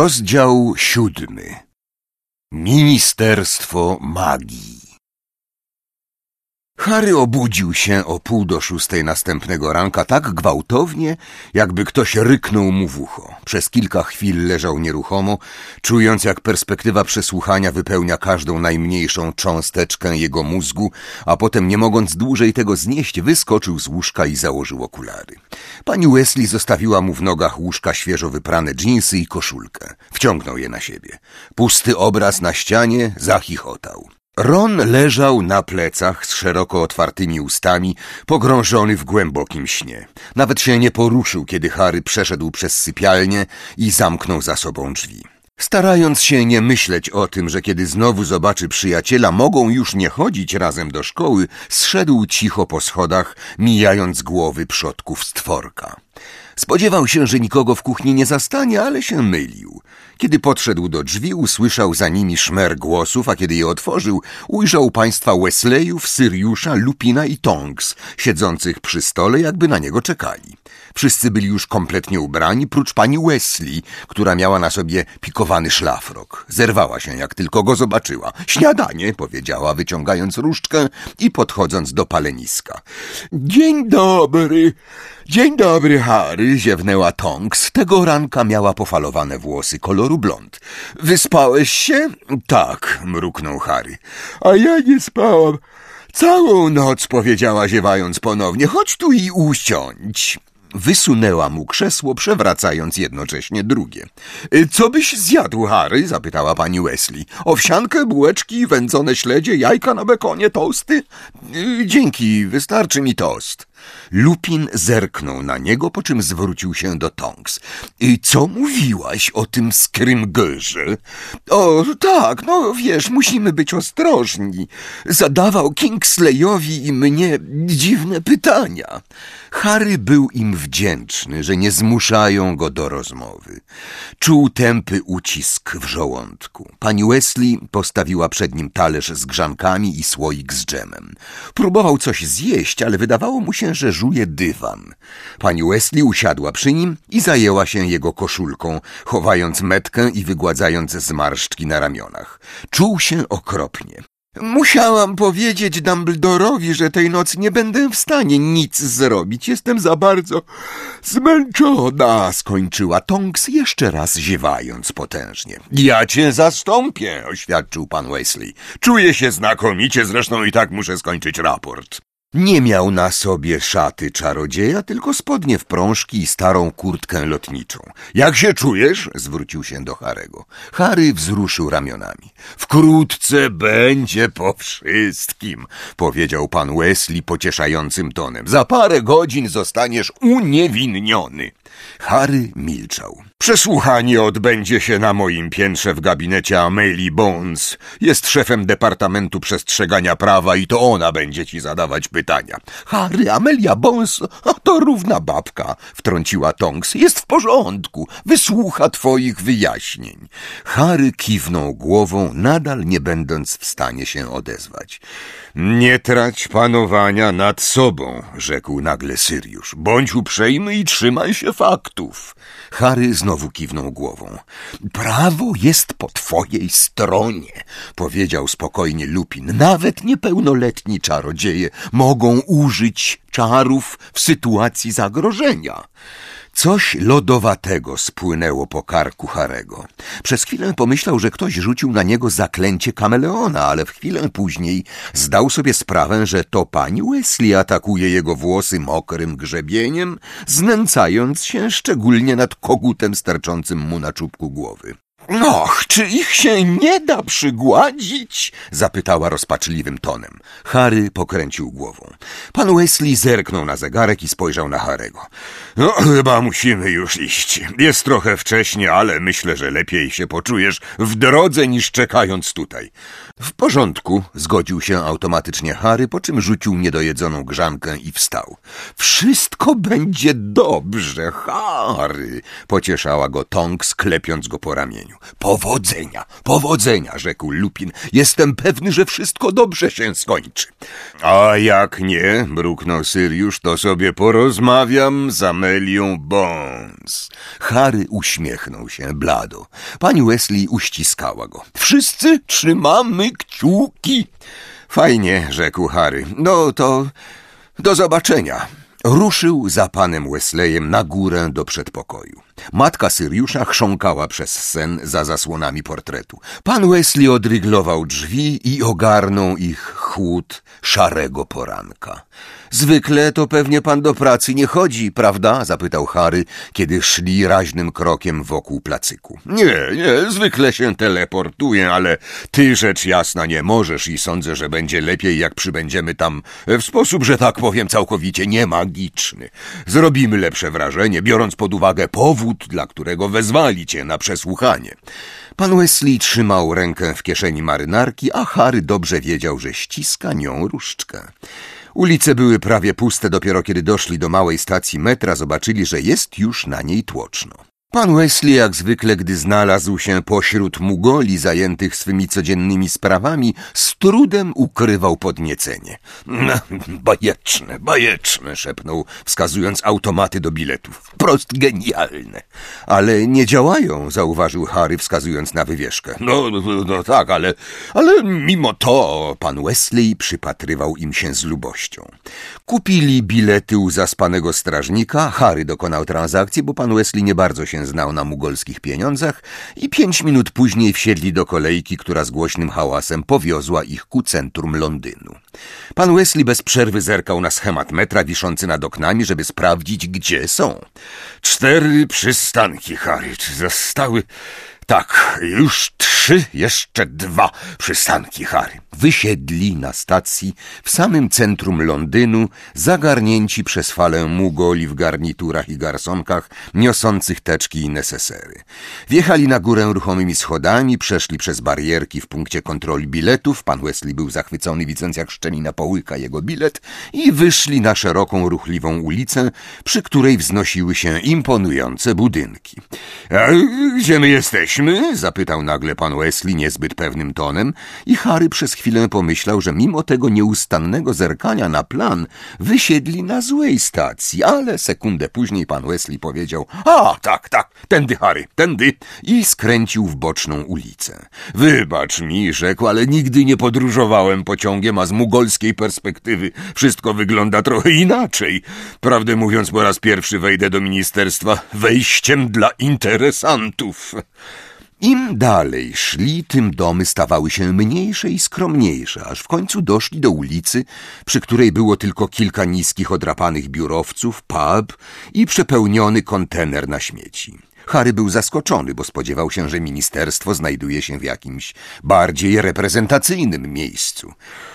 Rozdział 7. Ministerstwo Magii. Harry obudził się o 5:30 następnego ranka tak gwałtownie, jakby ktoś ryknął mu w ucho. Przez kilka chwil leżał nieruchomo, czując, jak perspektywa przesłuchania wypełnia każdą najmniejszą cząsteczkę jego mózgu, a potem, nie mogąc dłużej tego znieść, wyskoczył z łóżka i założył okulary. Pani Weasley zostawiła mu w nogach łóżka świeżo wyprane dżinsy i koszulkę. Wciągnął je na siebie. Pusty obraz na ścianie zachichotał. Ron leżał na plecach z szeroko otwartymi ustami, pogrążony w głębokim śnie. Nawet się nie poruszył, kiedy Harry przeszedł przez sypialnię i zamknął za sobą drzwi. Starając się nie myśleć o tym, że kiedy znowu zobaczy przyjaciela, mogą już nie chodzić razem do szkoły, zszedł cicho po schodach, mijając głowy przodków stworka. Spodziewał się, że nikogo w kuchni nie zastanie, ale się mylił. Kiedy podszedł do drzwi, usłyszał za nimi szmer głosów, a kiedy je otworzył, ujrzał państwa Weasleyów, Syriusza, Lupina i Tonks, siedzących przy stole, jakby na niego czekali. Wszyscy byli już kompletnie ubrani, prócz pani Weasley, która miała na sobie pikowany szlafrok. Zerwała się, jak tylko go zobaczyła. „Śniadanie”, powiedziała, wyciągając różdżkę i podchodząc do paleniska. Dzień dobry, Harry”, ziewnęła Tonks. Tego ranka miała pofalowane włosy koloru blond. „Wyspałeś się?” „Tak”, mruknął Harry. „A ja nie spałam całą noc”, powiedziała, ziewając ponownie. „Chodź tu i usiądź”. Wysunęła mu krzesło, przewracając jednocześnie drugie. „Co byś zjadł, Harry?” zapytała pani Weasley. „Owsiankę, bułeczki, wędzone śledzie, jajka na bekonie, tosty?” „Dzięki, wystarczy mi tost”. Lupin zerknął na niego, po czym zwrócił się do Tonks. „Co mówiłaś o tym Skrymgeurze?” „O, tak, no wiesz, musimy być ostrożni. Zadawał Kingsleyowi i mnie dziwne pytania”. Harry był im wdzięczny, że nie zmuszają go do rozmowy. Czuł tępy ucisk w żołądku. Pani Weasley postawiła przed nim talerz z grzankami i słoik z dżemem. Próbował coś zjeść, ale wydawało mu się, że żuje dywan. Pani Weasley usiadła przy nim i zajęła się jego koszulką, chowając metkę i wygładzając zmarszczki na ramionach. Czuł się okropnie. „Musiałam powiedzieć Dumbledorowi, że tej nocy nie będę w stanie nic zrobić. Jestem za bardzo zmęczona”, skończyła Tonks, jeszcze raz ziewając potężnie. „Ja cię zastąpię”, oświadczył pan Weasley. „Czuję się znakomicie, zresztą i tak muszę skończyć raport”. Nie miał na sobie szaty czarodzieja, tylko spodnie w prążki i starą kurtkę lotniczą. „Jak się czujesz?” zwrócił się do Harego. Harry wzruszył ramionami. „Wkrótce będzie po wszystkim”, powiedział pan Weasley pocieszającym tonem. „Za parę godzin zostaniesz uniewinniony”. Harry milczał. „Przesłuchanie odbędzie się na moim piętrze w gabinecie Amelie Bones. Jest szefem Departamentu Przestrzegania Prawa i to ona będzie ci zadawać pytania”. „Harry, Amelia Bones to równa babka”, wtrąciła Tonks. „Jest w porządku. Wysłucha twoich wyjaśnień”. Harry kiwnął głową, nadal nie będąc w stanie się odezwać. „Nie trać panowania nad sobą”, rzekł nagle Syriusz. „Bądź uprzejmy i trzymaj się faktów”. Harry znowu kiwnął głową. „Prawo jest po twojej stronie”, powiedział spokojnie Lupin. „Nawet niepełnoletni czarodzieje mogą użyć czarów w sytuacji zagrożenia”. Coś lodowatego spłynęło po karku Harego. Przez chwilę pomyślał, że ktoś rzucił na niego zaklęcie kameleona, ale w chwilę później zdał sobie sprawę, że to pani Weasley atakuje jego włosy mokrym grzebieniem, znęcając się szczególnie nad kogutem sterczącym mu na czubku głowy. „Och, czy ich się nie da przygładzić?” zapytała rozpaczliwym tonem. Harry pokręcił głową. Pan Weasley zerknął na zegarek i spojrzał na Harego. „No, chyba musimy już iść. Jest trochę wcześnie, ale myślę, że lepiej się poczujesz w drodze niż czekając tutaj”. „W porządku”, zgodził się automatycznie Harry, po czym rzucił niedojedzoną grzankę i wstał. „Wszystko będzie dobrze, Harry”, pocieszała go Tonks, klepiąc go po ramieniu. wzruszeniu. Powodzenia, rzekł Lupin. Jestem pewny, że wszystko dobrze się skończy. A jak nie, mruknął Syriusz, to sobie porozmawiam z Amelią Bones. Harry uśmiechnął się blado. Pani Weasley uściskała go. Wszyscy trzymamy kciuki. Fajnie, rzekł Harry. No to do zobaczenia. Ruszył za panem Weasleyem na górę do przedpokoju. Matka Syriusza chrząkała przez sen za zasłonami portretu. Pan Weasley odryglował drzwi i ogarnął ich chłód szarego poranka. Zwykle to pewnie pan do pracy nie chodzi, prawda? Zapytał Harry, kiedy szli raźnym krokiem wokół placyku. Nie, zwykle się teleportuję, ale ty rzecz jasna nie możesz i sądzę, że będzie lepiej, jak przybędziemy tam w sposób, że tak powiem, całkowicie niemagiczny. Zrobimy lepsze wrażenie, biorąc pod uwagę powód, dla którego wezwali cię na przesłuchanie. Pan Weasley trzymał rękę w kieszeni marynarki, a Harry dobrze wiedział, że ściska nią różdżkę. Ulice były prawie puste, dopiero kiedy doszli do małej stacji metra, zobaczyli, że jest już na niej tłoczno. Pan Weasley, jak zwykle, gdy znalazł się pośród mugoli zajętych swymi codziennymi sprawami, z trudem ukrywał podniecenie. Bajeczne, szepnął, wskazując automaty do biletów. Wprost genialne. Ale nie działają, zauważył Harry, wskazując na wywieszkę. No tak, ale mimo to pan Weasley przypatrywał im się z lubością. Kupili bilety u zaspanego strażnika, Harry dokonał transakcji, bo pan Weasley nie bardzo się znał na mugolskich pieniądzach i 5 minut później wsiedli do kolejki, która z głośnym hałasem powiozła ich ku centrum Londynu. Pan Weasley bez przerwy zerkał na schemat metra wiszący nad oknami, żeby sprawdzić, gdzie są. 4 przystanki, Harry. Czy zostały... Tak, już 3, jeszcze 2 przystanki, Harry. Wysiedli na stacji w samym centrum Londynu, zagarnięci przez falę mugoli w garniturach i garsonkach, niosących teczki i nesesery. Wjechali na górę ruchomymi schodami, przeszli przez barierki w punkcie kontroli biletów, pan Weasley był zachwycony, widząc jak szczelina połyka jego bilet, i wyszli na szeroką, ruchliwą ulicę, przy której wznosiły się imponujące budynki. A gdzie my jesteśmy? Zapytał nagle pan Weasley niezbyt pewnym tonem i Harry przez chwilę pomyślał, że mimo tego nieustannego zerkania na plan wysiedli na złej stacji, ale sekundę później pan Weasley powiedział: a, tak, tędy, Harry, tędy, i skręcił w boczną ulicę. Wybacz mi, rzekł, ale nigdy nie podróżowałem pociągiem, a z mugolskiej perspektywy wszystko wygląda trochę inaczej. Prawdę mówiąc, po raz pierwszy wejdę do ministerstwa wejściem dla interesantów. Im dalej szli, tym domy stawały się mniejsze i skromniejsze, aż w końcu doszli do ulicy, przy której było tylko kilka niskich, odrapanych biurowców, pub i przepełniony kontener na śmieci. Harry był zaskoczony, bo spodziewał się, że ministerstwo znajduje się w jakimś bardziej reprezentacyjnym miejscu.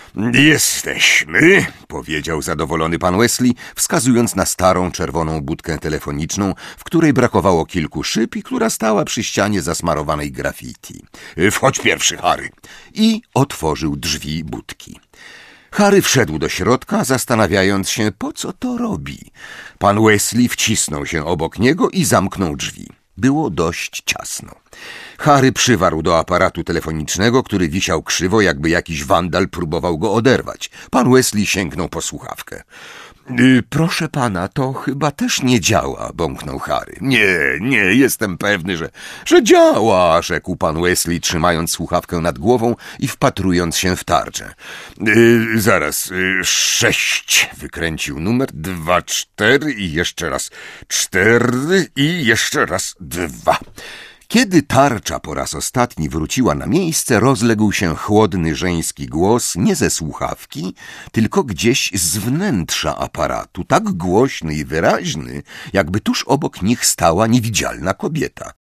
Jesteśmy, powiedział zadowolony pan Weasley, wskazując na starą, czerwoną budkę telefoniczną, w której brakowało kilku szyb i która stała przy ścianie zasmarowanej graffiti. Wchodź pierwszy, Harry. I otworzył drzwi budki. Harry wszedł do środka, zastanawiając się, po co to robi. Pan Weasley wcisnął się obok niego i zamknął drzwi. Było dość ciasno. Harry przywarł do aparatu telefonicznego, który wisiał krzywo, jakby jakiś wandal próbował go oderwać. Pan Weasley sięgnął po słuchawkę. Proszę pana, to chyba też nie działa, bąknął Harry. Nie, jestem pewny, że działa, rzekł pan Weasley, trzymając słuchawkę nad głową i wpatrując się w tarczę. Zaraz, 6, wykręcił numer, 2, 4 i jeszcze raz 4 i jeszcze raz 2. Kiedy tarcza po raz ostatni wróciła na miejsce, rozległ się chłodny żeński głos nie ze słuchawki, tylko gdzieś z wnętrza aparatu, tak głośny i wyraźny, jakby tuż obok nich stała niewidzialna kobieta.